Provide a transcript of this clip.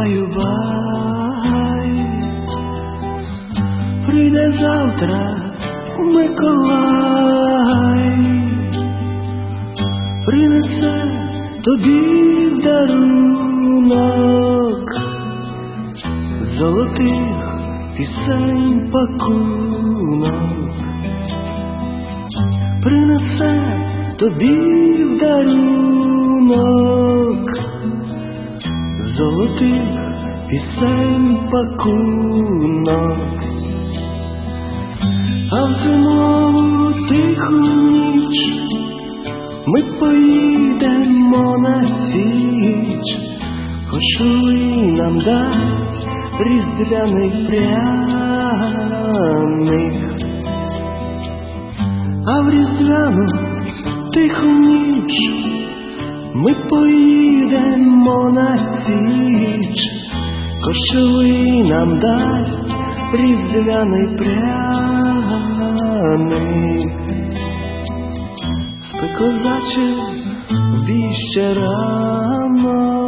співай, прийде завтра Миколай, принесе тобі в дарунок золотих пісень пакунок, принесе тобі в дарунок золотих пісень пакунок. А в зимову тиху ніч ми поїдемо на січ, кошовий нам дасть різдвяний пряник. А в різдвяну тиху ніч ми поїдемо на січ, кошовий нам дасть різдвяний пряник. Спи, козаче, в бій ще рано,